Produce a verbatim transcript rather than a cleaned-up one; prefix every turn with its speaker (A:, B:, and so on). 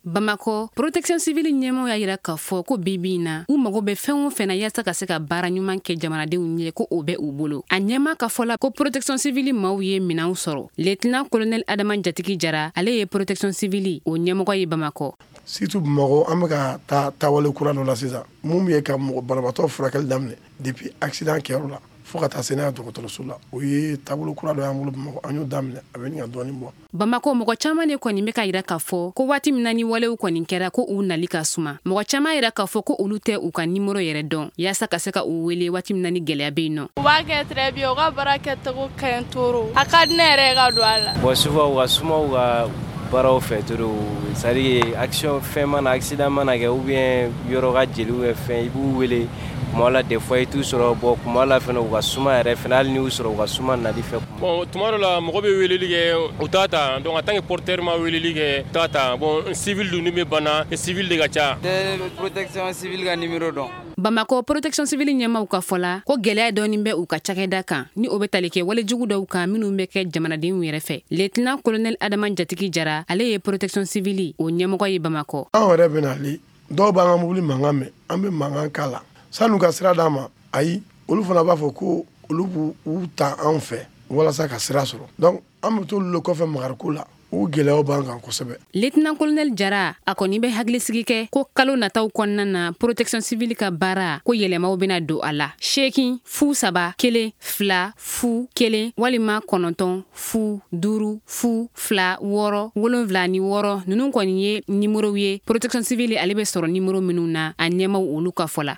A: Bamako protection civile ɲɛmɔgɔ y'a yira k'a fɔ ko bibi in na u mago bɛ fɛn o fɛn na yaasa ka se ka baara ɲuman kɛ jamanadenw ye ko o bɛ u bolo. A ɲɛma ka fɔla ko protection civile maaw ye minanw sɔrɔ. Lieutenant colonel Adama Jatigi Jara ale ye protection civile o ɲɛmɔgɔ ye Bamako.
B: Surtout Bamako an bɛ ka taa taawale kura dɔ la sisan mun ye ka mɔgɔ banabaatɔ furakɛli daminɛ depuis accident kɛyɔrɔ la fo ka taa se n'a ye dɔgɔtɔrɔso la o ye taabolo kura dɔ y'an bolo Bamako an y'o daminɛ a bɛ nin ka dɔɔnin bɔ.
A: Bamako mɔgɔ caman de kɔni bɛ ka yira k'a fɔ ko waati min na ni walew kɔni kɛra ko u nali ka suma. Mɔgɔ caman yira k'a fɔ ko olu tɛ u ka numéro yɛrɛ dɔn yaasa ka se ka u wele waati min na ni gɛlɛya bɛ yen nɔ.
C: U b'a kɛ très bien u ka baara kɛcogo ka ɲi toro a ka di ne yɛrɛ ka don a la.
D: Bon souvent u ka suma u ka baaraw fɛ toro c'est à dire action fɛn mana accident mana kɛ ou bien yɔrɔ ka jeli ou bien fɛn i b'u wele kuma la des fois i t'u sɔrɔ bon kuma la fɛnɛ u ka suma yɛrɛ fɛnɛ hali ni y'u sɔrɔ u ka suma nali fɛ.
E: Bon tuma dɔ la mɔgɔ bɛ weleli kɛ u t'a ta donc en tant que porteur ma weleli kɛ t'a ta bon civil dun ni bɛ bana civil de ka ca.
F: Tɛ protection civile ka numéro dɔn.
A: Bamako protection civile ɲɛmaw ka fɔla ko gɛlɛya dɔɔnin bɛ u ka cakɛda kan ni o bɛ tali kɛ walejugu dɔw kan minnu bɛ kɛ jamanadenw yɛrɛ fɛ. Lieutenant colonel Adama Jatigi Jara ale ye protection civile o ɲɛmɔgɔ ye Bamako.
B: An yɛrɛ bɛ nali dɔw b'an ka mobili mankan mɛn an bɛ mankan k'a la sanu ka sira d'an ma ayi olu fana b'a fɔ ko olu b'u ta an fɛ walasa ka sira sɔrɔ donc an bɛ t'olu le kɔfɛ magariko la o gɛlɛyaw b'an kan kosɛbɛ.
A: Lieutenant colonel Jara a kɔni bɛ hakilisigi kɛ ko kalo nataw kɔnɔna na protection civile ka baara ko yɛlɛmaw bɛna don a la seegin fu saba kelen fila fu kelen walima kɔnɔntɔn fu duuru fu fila wɔɔrɔ wolonwula ni wɔɔrɔ ninnu kɔni ye numérow ye protection civile ale bɛ sɔrɔ numéro minnu na a ɲɛmaw olu ka fɔ la.